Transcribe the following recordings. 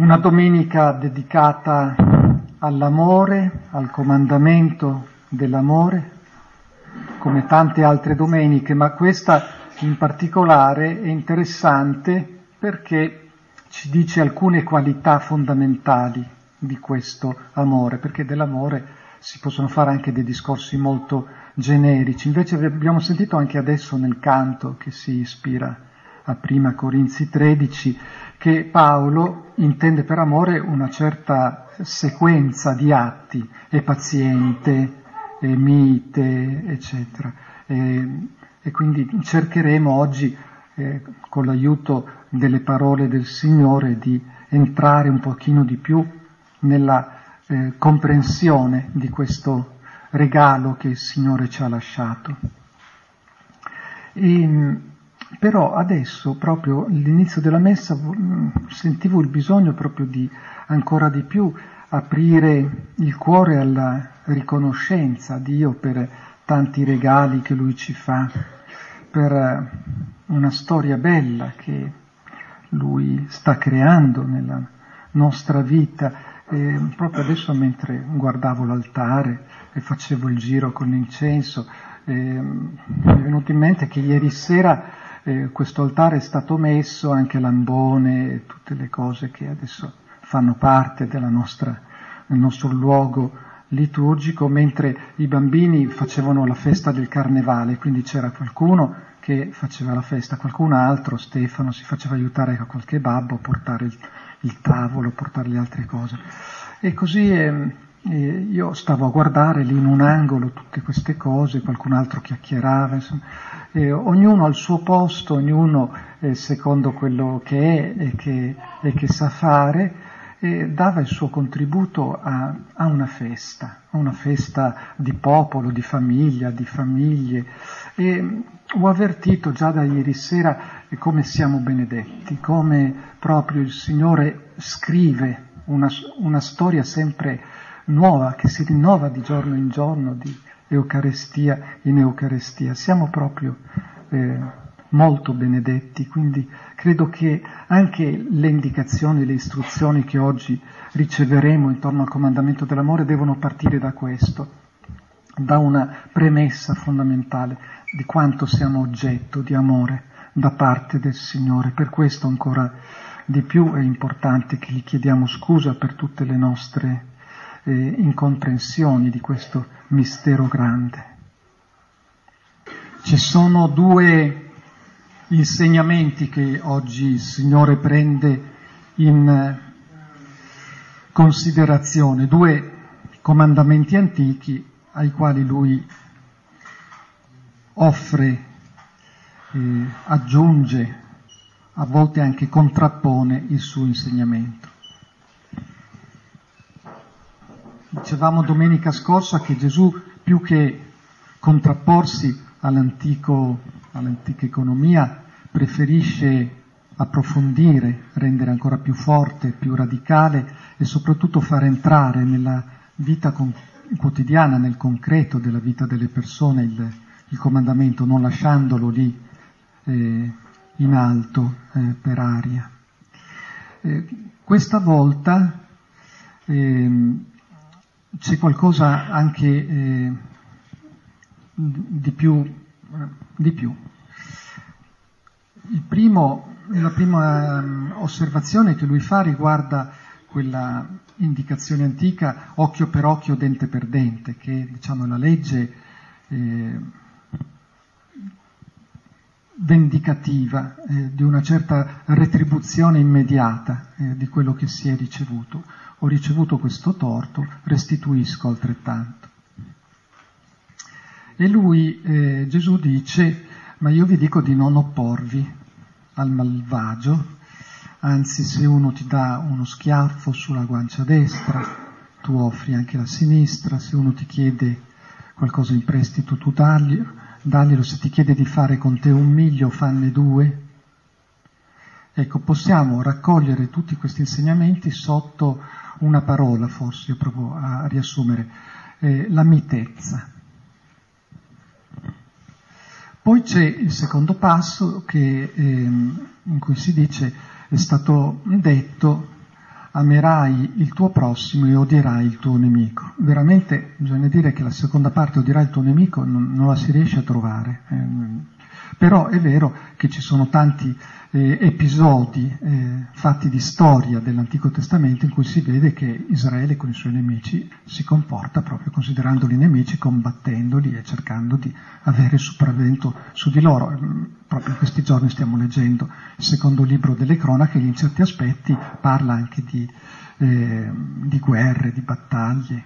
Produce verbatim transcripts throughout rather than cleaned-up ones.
Una domenica dedicata all'amore, al comandamento dell'amore, come tante altre domeniche, ma questa in particolare è interessante perché ci dice alcune qualità fondamentali di questo amore, perché dell'amore si possono fare anche dei discorsi molto generici. Invece abbiamo sentito anche adesso nel canto che si ispira a prima Corinzi tredici, che Paolo intende per amore una certa sequenza di atti, è paziente, è mite, eccetera. E, e quindi cercheremo oggi, eh, con l'aiuto delle parole del Signore, di entrare un pochino di più nella eh, comprensione di questo regalo che il Signore ci ha lasciato. E, però adesso, proprio all'inizio della messa, sentivo il bisogno proprio di ancora di più aprire il cuore alla riconoscenza a Dio per tanti regali che Lui ci fa, per una storia bella che Lui sta creando nella nostra vita. E proprio adesso, mentre guardavo l'altare e facevo il giro con l'incenso, eh, mi è venuto in mente che ieri sera Eh, questo altare è stato messo, anche l'ambone e tutte le cose che adesso fanno parte della nostra, del nostro luogo liturgico, mentre i bambini facevano la festa del carnevale, quindi c'era qualcuno che faceva la festa, qualcun altro, Stefano, si faceva aiutare da qualche babbo a portare il, il tavolo, a portare le altre cose. E così eh, eh, io stavo a guardare lì in un angolo tutte queste cose, qualcun altro chiacchierava, insomma. Eh, ognuno al suo posto, ognuno eh, secondo quello che è e che, e che sa fare, eh, dava il suo contributo a, a una festa, a una festa di popolo, di famiglia, di famiglie. E ho avvertito già da ieri sera eh, come siamo benedetti, come proprio il Signore scrive una, una storia sempre nuova, che si rinnova di giorno in giorno, di Eucaristia in Eucaristia. Siamo proprio eh, molto benedetti, quindi credo che anche le indicazioni, le istruzioni che oggi riceveremo intorno al comandamento dell'amore devono partire da questo, da una premessa fondamentale di quanto siamo oggetto di amore da parte del Signore. Per questo ancora di più è importante che gli chiediamo scusa per tutte le nostre eh, incomprensioni di questo mistero grande. Ci sono due insegnamenti che oggi il Signore prende in considerazione, due comandamenti antichi ai quali Lui offre, eh, aggiunge, a volte anche contrappone il suo insegnamento. Dicevamo domenica scorsa che Gesù, più che contrapporsi all'antico, all'antica economia, preferisce approfondire, rendere ancora più forte, più radicale e soprattutto far entrare nella vita con, quotidiana, nel concreto della vita delle persone il, il comandamento, non lasciandolo lì eh, in alto eh, per aria. Eh, questa volta eh, c'è qualcosa anche eh, di più, di più. Il primo, la prima um, osservazione che lui fa riguarda quella indicazione antica occhio per occhio, dente per dente, che diciamo è la legge eh, vendicativa eh, di una certa retribuzione immediata eh, di quello che si è ricevuto. Ho ricevuto questo torto, restituisco altrettanto. E lui, eh, Gesù dice, ma io vi dico di non opporvi al malvagio, anzi se uno ti dà uno schiaffo sulla guancia destra, tu offri anche la sinistra, se uno ti chiede qualcosa in prestito tu daglielo, daglielo, se ti chiede di fare con te un miglio fanne due. Ecco, possiamo raccogliere tutti questi insegnamenti sotto una parola, forse io provo a riassumere, eh, la mitezza. Poi c'è il secondo passo che, eh, in cui si dice è stato detto amerai il tuo prossimo e odierai il tuo nemico. Veramente bisogna dire che la seconda parte, odierai il tuo nemico, non, non la si riesce a trovare. Eh, però è vero che ci sono tanti eh, episodi eh, fatti di storia dell'Antico Testamento in cui si vede che Israele con i suoi nemici si comporta proprio considerandoli nemici, combattendoli e cercando di avere il sopravvento su di loro. Proprio in questi giorni stiamo leggendo il secondo libro delle cronache che in certi aspetti parla anche di, eh, di guerre, di battaglie.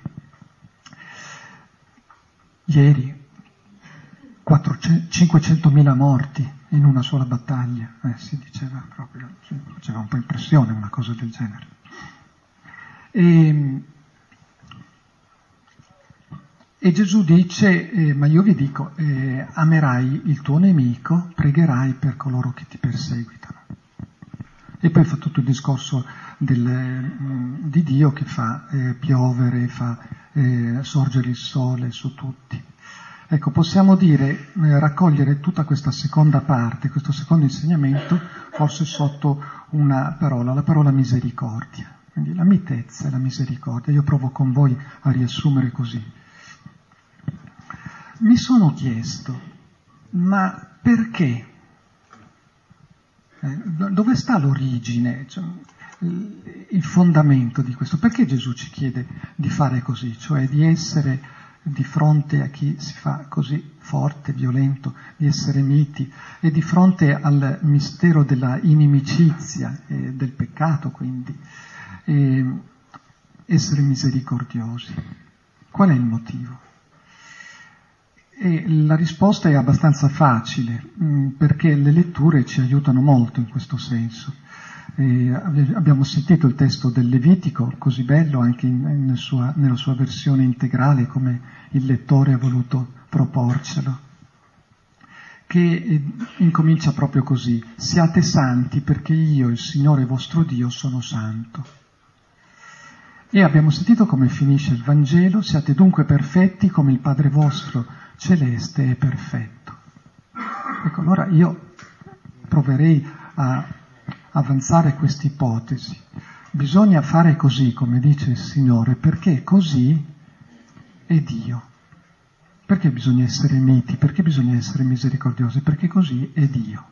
Ieri cinquecentomila morti in una sola battaglia, eh, si diceva proprio, si faceva un po' impressione una cosa del genere. E, e Gesù dice, eh, ma io vi dico, eh, amerai il tuo nemico, pregherai per coloro che ti perseguitano. E poi fa tutto il discorso del, di Dio che fa eh, piovere, fa eh, sorgere il sole su tutti. Ecco, possiamo dire, eh, raccogliere tutta questa seconda parte, questo secondo insegnamento, forse sotto una parola, la parola misericordia. Quindi la mitezza e la misericordia. Io provo con voi a riassumere così. Mi sono chiesto, ma perché? Eh, dove sta l'origine, cioè, il fondamento di questo? Perché Gesù ci chiede di fare così, cioè di essere di fronte a chi si fa così forte, violento, di essere miti, e di fronte al mistero della inimicizia e del peccato, quindi, e essere misericordiosi? Qual è il motivo? E la risposta è abbastanza facile, perché le letture ci aiutano molto in questo senso. E abbiamo sentito il testo del Levitico, così bello anche in, in sua, nella sua versione integrale, come il lettore ha voluto proporcelo, che incomincia proprio così: siate santi perché io, il Signore vostro Dio, sono santo. E abbiamo sentito come finisce il Vangelo: siate dunque perfetti come il Padre vostro celeste è perfetto. Ecco, allora io proverei a avanzare questa ipotesi. Bisogna fare così, come dice il Signore, perché così è Dio. Perché bisogna essere miti? Perché bisogna essere misericordiosi? Perché così è Dio.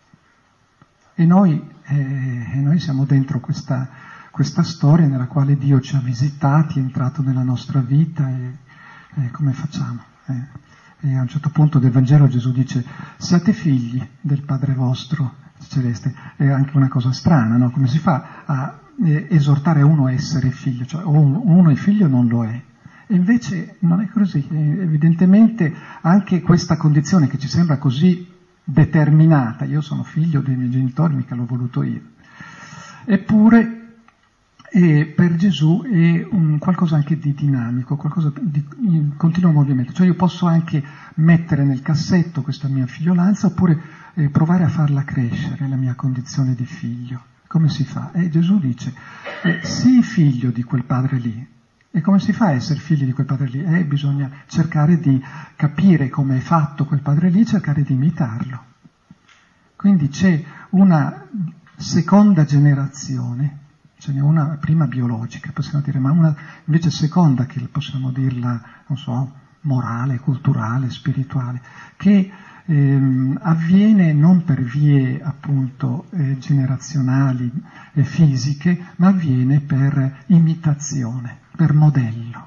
E noi, eh, e noi siamo dentro questa, questa storia nella quale Dio ci ha visitati, è entrato nella nostra vita, e, e come facciamo? Eh? E a un certo punto del Vangelo Gesù dice: siate figli del Padre vostro celeste. È anche una cosa strana, no? Come si fa a eh, esortare uno a essere figlio? Cioè, uno, uno è figlio non lo è. E invece non è così. Evidentemente anche questa condizione che ci sembra così determinata, io sono figlio dei miei genitori, mica l'ho voluto io, eppure eh, per Gesù è un qualcosa anche di dinamico, qualcosa di in continuo movimento. Cioè io posso anche mettere nel cassetto questa mia figliolanza, oppure e provare a farla crescere, la mia condizione di figlio. Come si fa? E Gesù dice, eh, sii figlio di quel padre lì. E come si fa a essere figli di quel padre lì? Eh, bisogna cercare di capire come è fatto quel padre lì, cercare di imitarlo. Quindi c'è una seconda generazione, ce n'è una prima biologica, possiamo dire, ma una invece seconda, che possiamo dirla, non so, morale, culturale, spirituale, che Ehm, avviene non per vie appunto eh, generazionali e fisiche, ma avviene per imitazione, per modello.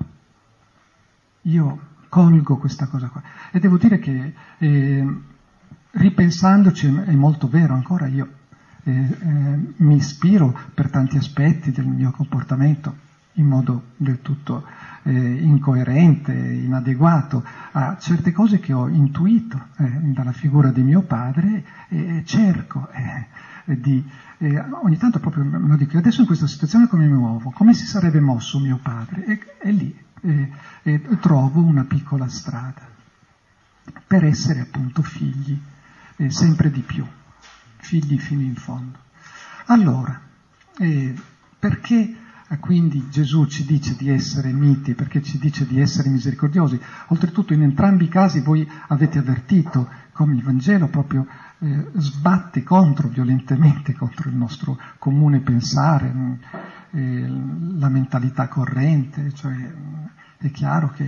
Io colgo questa cosa qua e devo dire che eh, ripensandoci è molto vero. Ancora io eh, eh, mi ispiro per tanti aspetti del mio comportamento in modo del tutto eh, incoerente, inadeguato a certe cose che ho intuito eh, dalla figura di mio padre, e eh, cerco eh, di eh, ogni tanto proprio me lo dico: adesso in questa situazione come mi muovo? Come si sarebbe mosso mio padre? E, e lì eh, eh, trovo una piccola strada per essere appunto figli eh, sempre di più, figli fino in fondo. Allora, eh, perché E quindi Gesù ci dice di essere miti perché ci dice di essere misericordiosi. Oltretutto in entrambi i casi voi avete avvertito come il Vangelo proprio eh, sbatte contro, violentemente contro il nostro comune pensare, eh, la mentalità corrente, cioè è chiaro che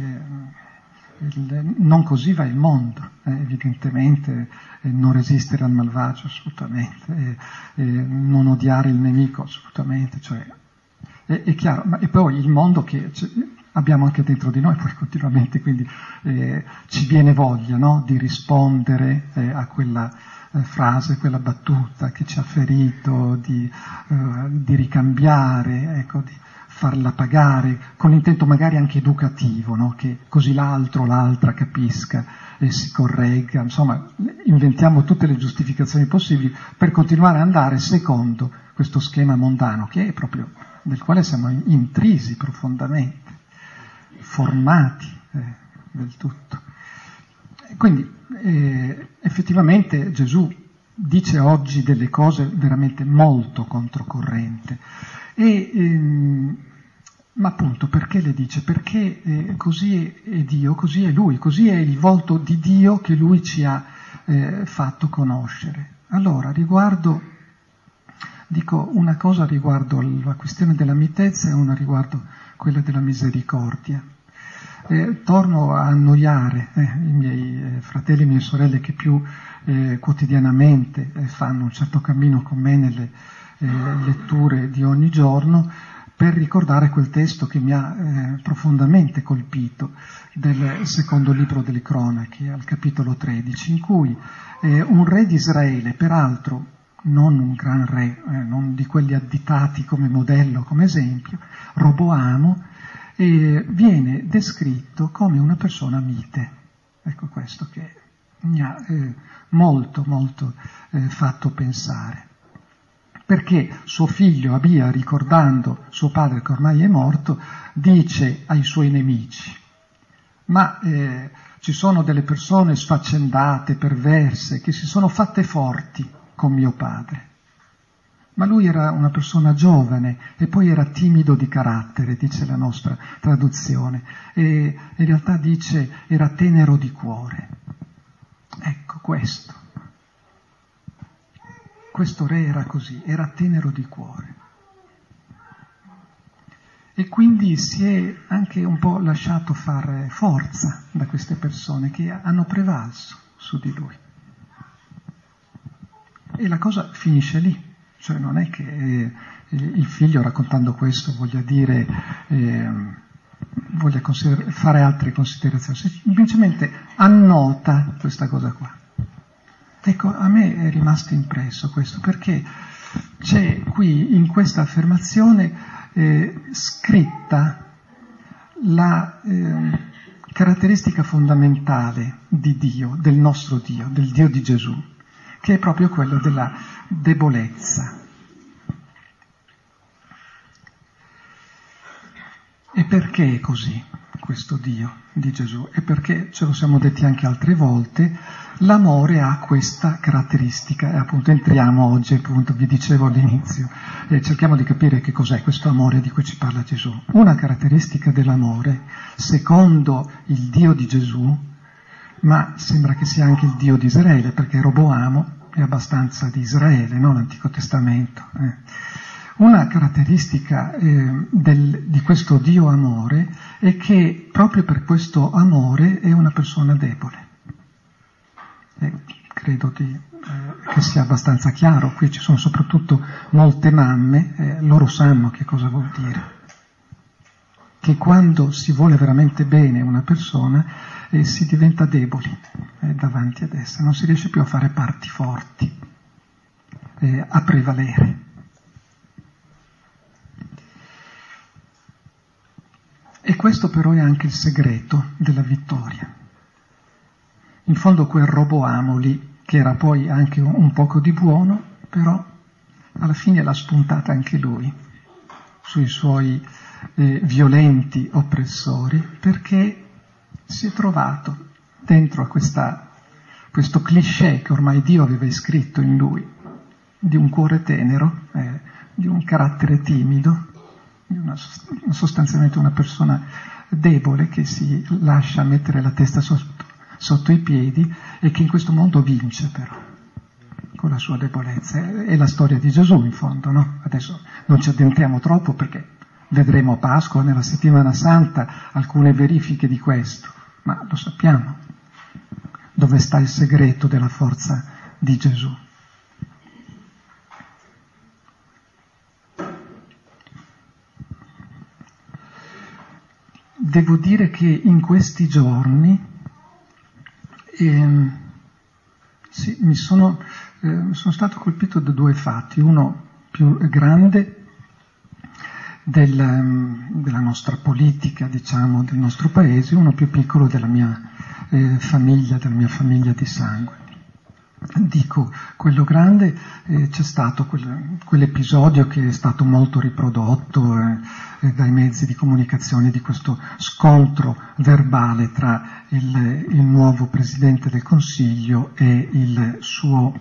il, non così va il mondo, eh, evidentemente eh, non resistere al malvagio assolutamente, eh, eh, non odiare il nemico assolutamente, cioè è, è chiaro, ma e poi il mondo che abbiamo anche dentro di noi poi continuamente, quindi eh, ci viene voglia, no? Di rispondere eh, a quella eh, frase, quella battuta che ci ha ferito, di, eh, di ricambiare, ecco, di farla pagare, con intento magari anche educativo, no? Che così l'altro, l'altra capisca e si corregga, insomma inventiamo tutte le giustificazioni possibili per continuare ad andare secondo questo schema mondano che è proprio del quale siamo intrisi profondamente, formati eh, del tutto. Quindi eh, effettivamente Gesù dice oggi delle cose veramente molto controcorrente. E, ehm, ma appunto perché le dice? Perché eh, così è Dio, così è Lui, così è il volto di Dio che Lui ci ha eh, fatto conoscere. Allora, riguardo, dico una cosa riguardo la questione della mitezza e una riguardo quella della misericordia. Eh, torno a annoiare eh, i miei eh, fratelli e le mie sorelle che più eh, quotidianamente eh, fanno un certo cammino con me nelle eh, letture di ogni giorno, per ricordare quel testo che mi ha eh, profondamente colpito del secondo libro delle Cronache, al capitolo tredici, in cui eh, un re di Israele, peraltro non un gran re, eh, non di quelli additati come modello, come esempio, Roboamo, eh, viene descritto come una persona mite. Ecco questo che mi ha eh, molto, molto eh, fatto pensare. Perché suo figlio Abia, ricordando suo padre che ormai è morto, dice ai suoi nemici: ma eh, ci sono delle persone sfaccendate, perverse, che si sono fatte forti con mio padre. Ma lui era una persona giovane e poi era timido di carattere, dice la nostra traduzione, e in realtà dice era tenero di cuore. Ecco questo. Questo re era così, era tenero di cuore. E quindi si è anche un po' lasciato fare forza da queste persone che hanno prevalso su di lui. E la cosa finisce lì, cioè non è che eh, il figlio raccontando questo voglia dire, eh, voglia consider- fare altre considerazioni, semplicemente annota questa cosa qua. Ecco, a me è rimasto impresso questo, perché c'è qui in questa affermazione eh, scritta la eh, caratteristica fondamentale di Dio, del nostro Dio, del Dio di Gesù, che è proprio quello della debolezza. E perché è così questo Dio di Gesù? E perché, ce lo siamo detti anche altre volte, l'amore ha questa caratteristica, e appunto entriamo oggi, appunto vi dicevo all'inizio, e cerchiamo di capire che cos'è questo amore di cui ci parla Gesù. Una caratteristica dell'amore, secondo il Dio di Gesù, ma sembra che sia anche il Dio di Israele, perché Roboamo è abbastanza di Israele, no? L'Antico Testamento. Eh. Una caratteristica eh, del, di questo Dio amore è che proprio per questo amore è una persona debole. E credo di, eh, che sia abbastanza chiaro, qui ci sono soprattutto molte mamme, eh, loro sanno che cosa vuol dire. Che quando si vuole veramente bene una persona eh, si diventa deboli eh, davanti ad essa, non si riesce più a fare parti forti, eh, a prevalere. E questo però è anche il segreto della vittoria. In fondo quel Roboamo lì, che era poi anche un, un poco di buono, però alla fine l'ha spuntata anche lui sui suoi eh, violenti oppressori, perché si è trovato dentro a questa, questo cliché che ormai Dio aveva iscritto in lui, di un cuore tenero, eh, di un carattere timido, una, sostanzialmente una persona debole che si lascia mettere la testa sotto, sotto i piedi e che in questo mondo vince però, con la sua debolezza. È la storia di Gesù in fondo, no? Adesso non ci addentriamo troppo perché vedremo a Pasqua, nella settimana santa, alcune verifiche di questo, ma lo sappiamo. Dove sta il segreto della forza di Gesù? Devo dire che in questi giorni eh, sì, mi sono, eh, sono stato colpito da due fatti, uno più grande del, della nostra politica, diciamo, del nostro paese, uno più piccolo della mia eh, famiglia, della mia famiglia di sangue. Dico, quello grande, eh, c'è stato quel, quell'episodio che è stato molto riprodotto eh, eh, dai mezzi di comunicazione, di questo scontro verbale tra il, il nuovo Presidente del Consiglio e il suo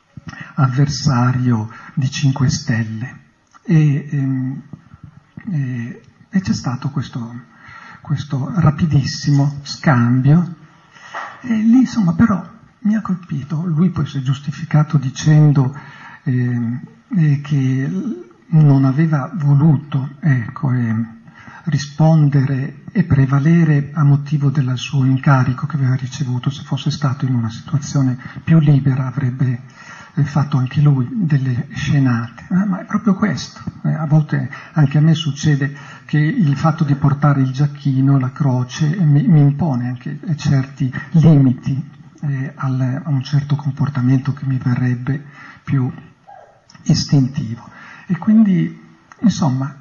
avversario di cinque Stelle. E, ehm, e, e c'è stato questo, questo rapidissimo scambio e lì insomma però mi ha colpito, lui poi si è giustificato dicendo eh, eh, che non aveva voluto ecco, eh, rispondere e prevalere a motivo del suo incarico che aveva ricevuto. Se fosse stato in una situazione più libera avrebbe eh, fatto anche lui delle scenate, eh, ma è proprio questo. Eh, a volte anche a me succede che il fatto di portare il giacchino, la croce, mi, mi impone anche certi limiti Eh, al, a un certo comportamento che mi verrebbe più istintivo. E quindi, insomma,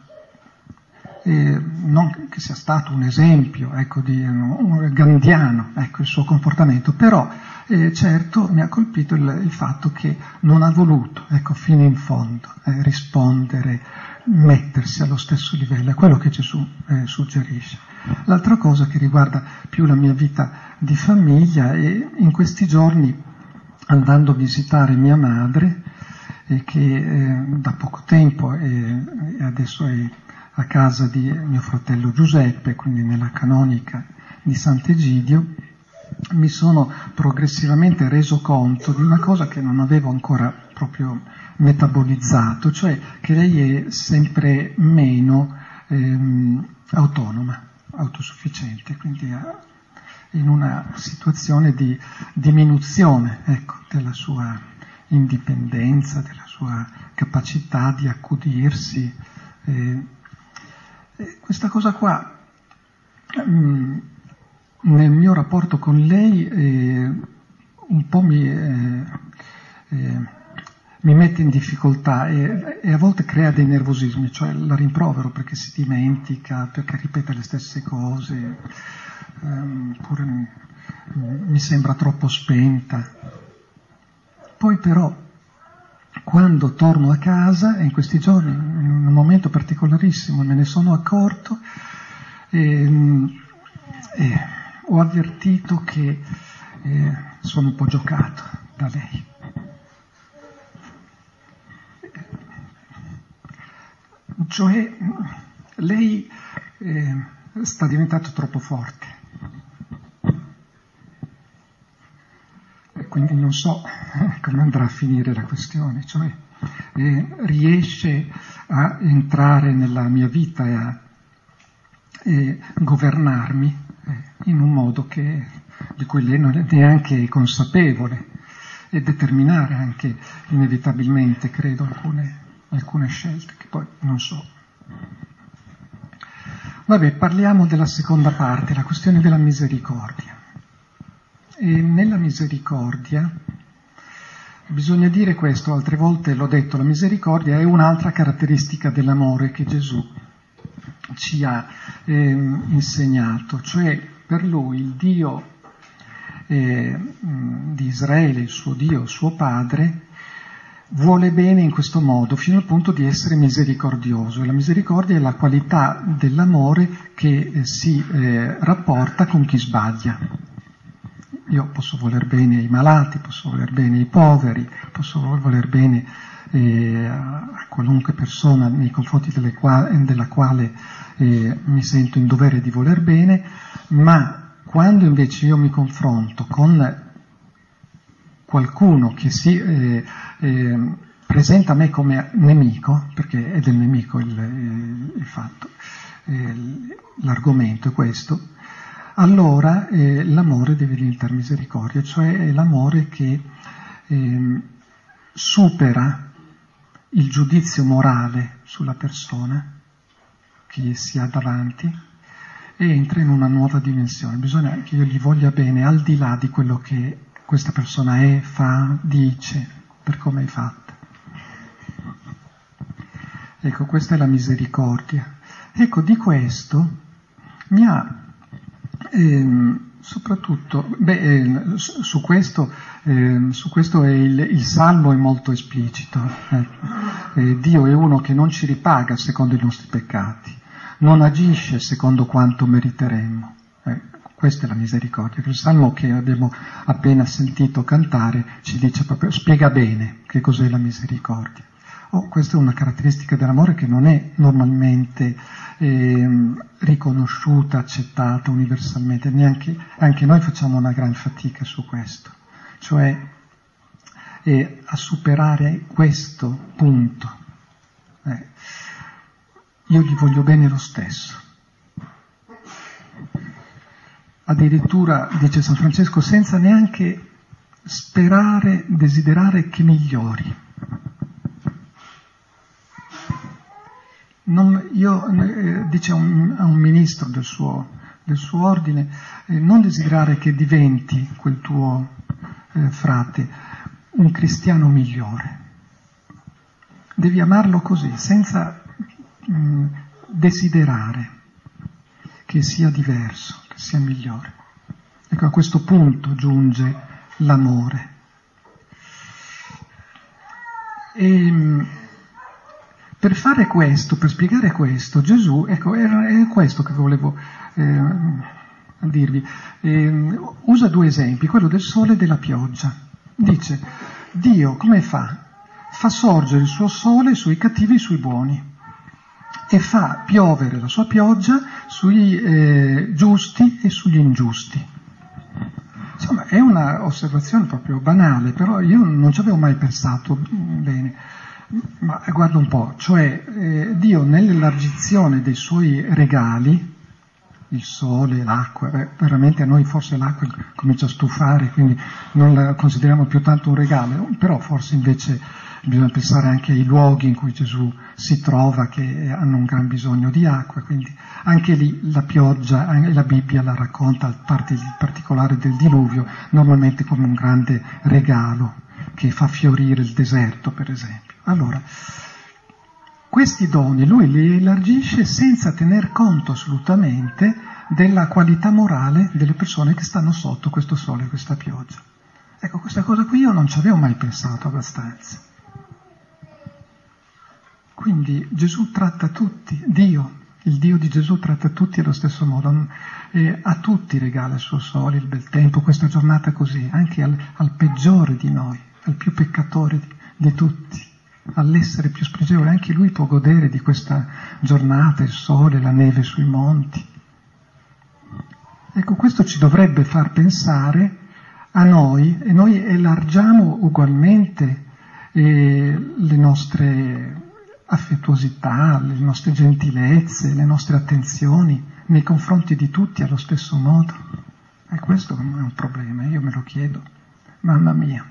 eh, non che sia stato un esempio ecco, di un, un gandhiano ecco, il suo comportamento, però eh, certo mi ha colpito il, il fatto che non ha voluto ecco, fino in fondo eh, rispondere, mettersi allo stesso livello, è quello che Gesù eh, suggerisce. L'altra cosa che riguarda più la mia vita di famiglia è in questi giorni andando a visitare mia madre eh, che eh, da poco tempo è, adesso è a casa di mio fratello Giuseppe, quindi nella canonica di Sant'Egidio, mi sono progressivamente reso conto di una cosa che non avevo ancora proprio metabolizzato, cioè che lei è sempre meno ehm, autonoma, autosufficiente, quindi in una situazione di diminuzione ecco, della sua indipendenza, della sua capacità di accudirsi. Eh, eh, questa cosa qua, mh, nel mio rapporto con lei, eh, un po' mi... Eh, eh, mi mette in difficoltà e, e a volte crea dei nervosismi, cioè la rimprovero perché si dimentica, perché ripete le stesse cose, ehm, oppure mi, mi sembra troppo spenta. Poi però, quando torno a casa, e in questi giorni, in un momento particolarissimo, me ne sono accorto, e, e ho avvertito che eh, sono un po' giocato da lei. Cioè, lei eh, sta diventando troppo forte e quindi non so come andrà a finire la questione, cioè eh, riesce a entrare nella mia vita e a e governarmi eh, in un modo che, di cui lei non è neanche consapevole e determinare anche inevitabilmente, credo, alcune alcune scelte che poi non so. Vabbè, parliamo della seconda parte, la questione della misericordia. E nella misericordia bisogna dire questo, altre volte l'ho detto, la misericordia è un'altra caratteristica dell'amore che Gesù ci ha eh, insegnato, cioè per lui il Dio eh, di Israele, il suo Dio, il suo Padre, vuole bene in questo modo fino al punto di essere misericordioso, e la misericordia è la qualità dell'amore che eh, si eh, rapporta con chi sbaglia. Io posso voler bene ai malati, posso voler bene ai poveri, posso voler bene eh, a qualunque persona nei confronti delle qua- della quale eh, mi sento in dovere di voler bene, ma quando invece io mi confronto con qualcuno che si eh, eh, presenta a me come nemico, perché è del nemico il, il, il fatto, eh, l'argomento è questo, allora eh, l'amore deve diventare misericordia, cioè è l'amore che eh, supera il giudizio morale sulla persona che si ha davanti e entra in una nuova dimensione. Bisogna che io gli voglia bene al di là di quello che questa persona è, fa, dice, per come è fatta. Ecco, questa è la misericordia. Ecco, di questo mi ha ehm, soprattutto, beh, eh, su questo, eh, su questo è il, il Salmo è molto esplicito. Eh. Eh, Dio è uno che non ci ripaga secondo i nostri peccati, non agisce secondo quanto meriteremmo. Eh, questa è la misericordia. Il Salmo che abbiamo appena sentito cantare ci dice proprio, spiega bene che cos'è la misericordia. Oh, questa è una caratteristica dell'amore che non è normalmente eh, riconosciuta, accettata universalmente, neanche anche noi facciamo una gran fatica su questo, cioè eh, a superare questo punto. Eh, io gli voglio bene lo stesso. Addirittura, dice San Francesco, senza neanche sperare, desiderare che migliori. Non, io, eh, dice a un, a un ministro del suo, del suo ordine, eh, non desiderare che diventi quel tuo eh, frate un cristiano migliore. Devi amarlo così, senza mh, desiderare che sia diverso, che sia migliore. Ecco, a questo punto giunge l'amore. E, per fare questo, per spiegare questo, Gesù, ecco, è questo che volevo eh, dirvi, eh, usa due esempi, quello del sole e della pioggia. Dice, Dio come fa? Fa sorgere il suo sole sui cattivi e sui buoni e fa piovere la sua pioggia sui eh, giusti e sugli ingiusti. Insomma, è una osservazione proprio banale, però io non ci avevo mai pensato bene. Ma guarda un po', cioè eh, Dio nell'elargizione dei suoi regali, il sole, l'acqua, beh, veramente a noi forse l'acqua comincia a stufare, quindi non la consideriamo più tanto un regalo, però forse invece bisogna pensare anche ai luoghi in cui Gesù si trova che hanno un gran bisogno di acqua, quindi anche lì la pioggia, anche la Bibbia la racconta, a parte il particolare del diluvio, normalmente come un grande regalo che fa fiorire il deserto, per esempio. Allora, questi doni lui li elargisce senza tener conto assolutamente della qualità morale delle persone che stanno sotto questo sole e questa pioggia. Ecco, questa cosa qui io non ci avevo mai pensato abbastanza. Quindi Gesù tratta tutti, Dio, il Dio di Gesù tratta tutti allo stesso modo, e a tutti regala il suo sole, il bel tempo, questa giornata così, anche al, al peggiore di noi, al più peccatore di, di tutti, all'essere più spregevole, anche lui può godere di questa giornata, il sole, la neve sui monti. Ecco, questo ci dovrebbe far pensare a noi, e noi elargiamo ugualmente eh, le nostre affettuosità, le nostre gentilezze, le nostre attenzioni nei confronti di tutti allo stesso modo. E questo è un problema, io me lo chiedo, mamma mia.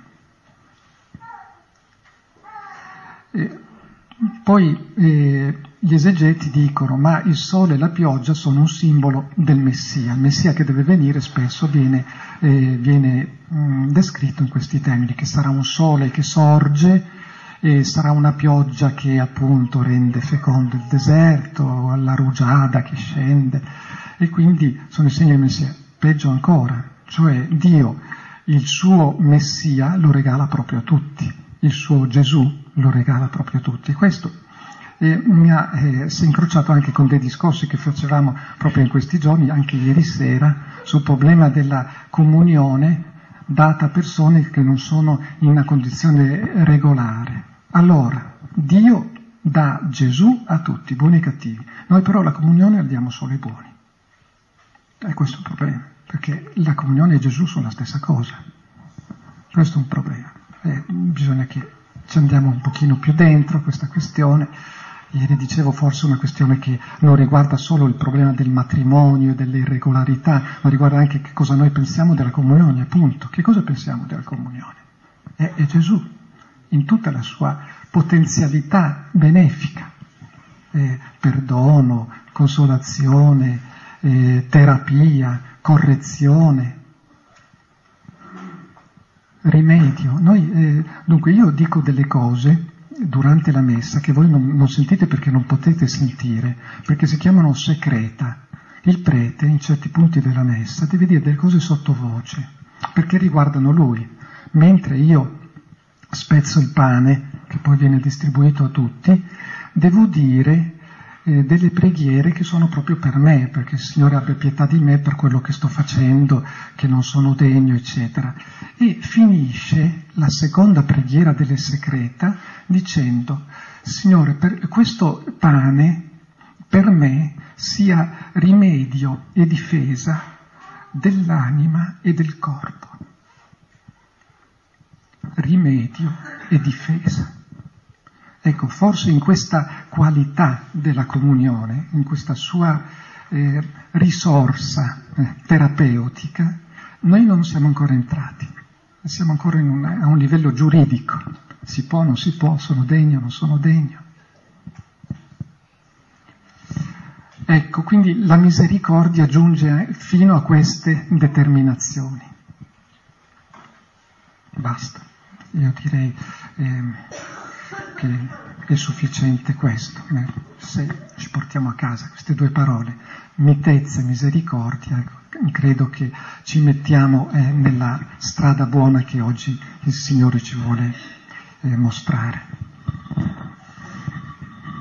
E poi eh, gli esegeti dicono, ma il sole e la pioggia sono un simbolo del Messia. Il Messia che deve venire spesso viene, eh, viene mh, descritto in questi termini, che sarà un sole che sorge, e sarà una pioggia che appunto rende fecondo il deserto, la rugiada che scende, e quindi sono i segni del Messia. Peggio ancora, cioè Dio il suo Messia lo regala proprio a tutti, il suo Gesù lo regala proprio a tutti. Questo eh, mi ha, eh, si è incrociato anche con dei discorsi che facevamo proprio in questi giorni, anche ieri sera, sul problema della comunione data a persone che non sono in una condizione regolare. Allora, Dio dà Gesù a tutti, buoni e cattivi. Noi però la comunione la diamo solo ai buoni. E questo è un problema, perché la comunione e Gesù sono la stessa cosa. Questo è un problema. E bisogna che ci andiamo un pochino più dentro questa questione. Ieri dicevo forse una questione che non riguarda solo il problema del matrimonio e delle irregolarità, ma riguarda anche che cosa noi pensiamo della comunione, appunto. Che cosa pensiamo della comunione? È, è Gesù, in tutta la sua potenzialità benefica. Eh, perdono, consolazione, eh, terapia, correzione, rimedio. Noi, eh, dunque io dico delle cose durante la messa che voi non, non sentite perché non potete sentire, perché si chiamano secreta. Il prete in certi punti della messa deve dire delle cose sottovoce perché riguardano lui, mentre io spezzo il pane che poi viene distribuito a tutti, devo dire eh, delle preghiere che sono proprio per me, perché il Signore abbia pietà di me per quello che sto facendo, che non sono degno, eccetera. E finisce la seconda preghiera delle secreta dicendo: Signore, per questo pane per me sia rimedio e difesa dell'anima e del corpo. Rimedio e difesa. Ecco, forse in questa qualità della comunione, in questa sua eh, risorsa eh, terapeutica, noi non siamo ancora entrati, siamo ancora in un, a un livello giuridico, si può, non si può, sono degno, non sono degno. Ecco, quindi la misericordia giunge fino a queste determinazioni. Basta, io direi eh, che è sufficiente questo. Se ci portiamo a casa queste due parole, mitezza e misericordia, credo che ci mettiamo eh, nella strada buona che oggi il Signore ci vuole eh, mostrare.